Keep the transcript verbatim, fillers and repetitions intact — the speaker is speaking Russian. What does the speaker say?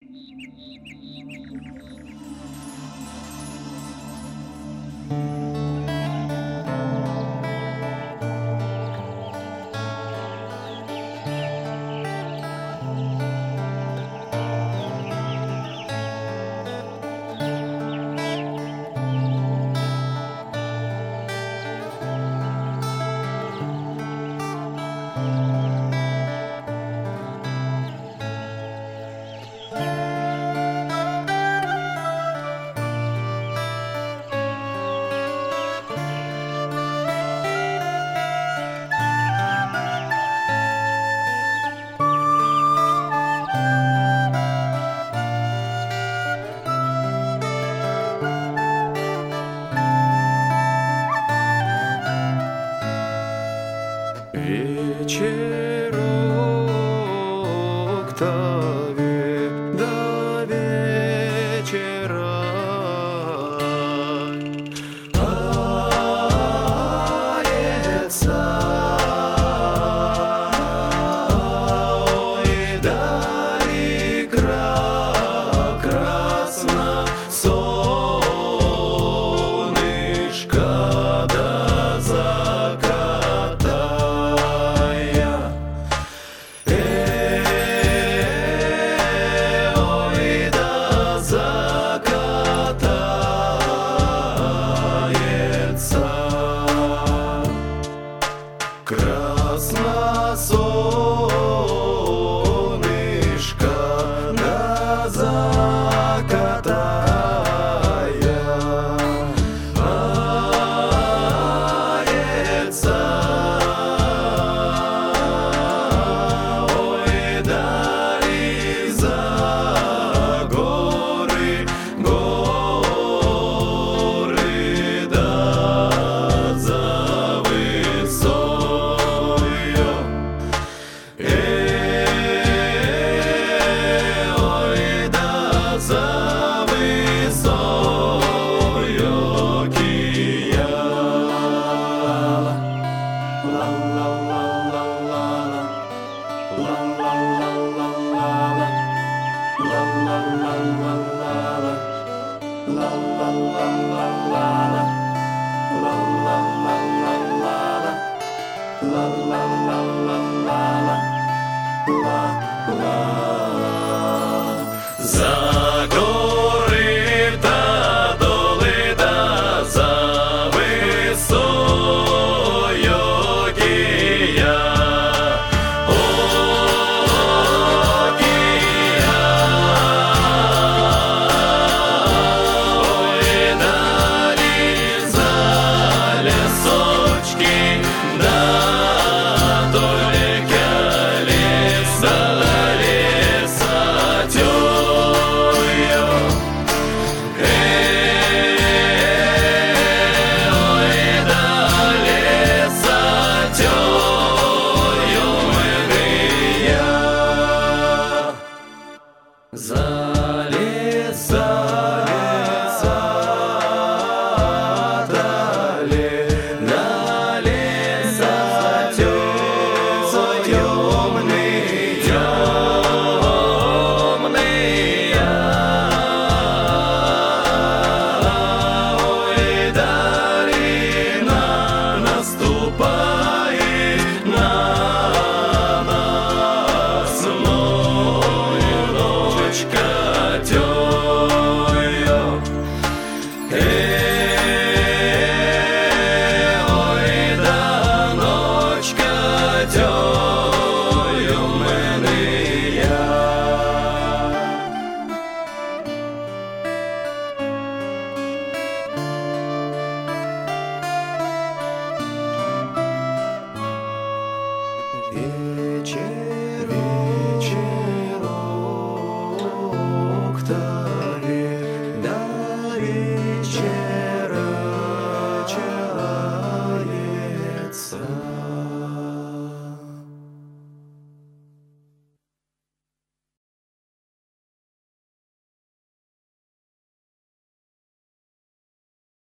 Вечерок до вечера, ается, ой, дали красно солнышко до заката. Красно солнышко до заката, ается, ой, дали за горы, горы, да за высокую. Ой, да за высокую кияла. Ла-ла-ла-ла-ла-ла, ла-ла-ла-ла-ла-ла, ла-ла-ла-ла-ла-ла, ла-ла-ла-ла-ла-ла, ла-ла-ла-ла-ла-ла, ла-ла-ла-ла-ла-ла, ла-ла. За горы та доли, да за висою кия. О, кия, ой, дали за лесочки, да только леса, леса тёю. Ой, да леса тёю мгия. За леса, леса дали, на леса тёмные, тёмные. Ой, долина наступает на нас, ночка тёю. Ой, да ночка тёю мгия.